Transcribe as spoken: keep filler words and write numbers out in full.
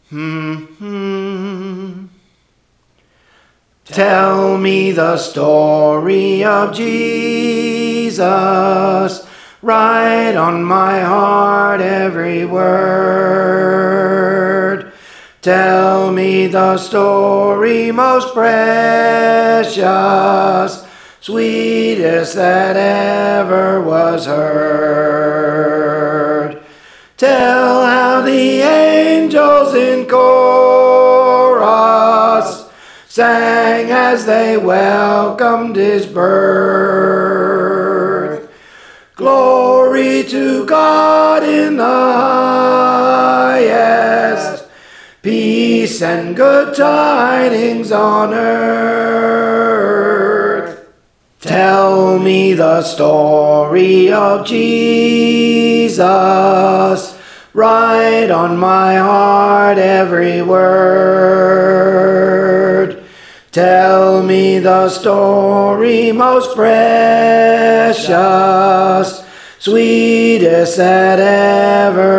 Hmm. Tell me the story of Jesus. Write on my heart every word. Tell me the story most precious, sweetest that ever was heard. Tell how the angels in chorus sang as they welcomed his birth. Glory to God in the highest, peace and good tidings on earth. Tell me the story of Jesus. Write on my heart every word. Tell me the story most precious, sweetest that ever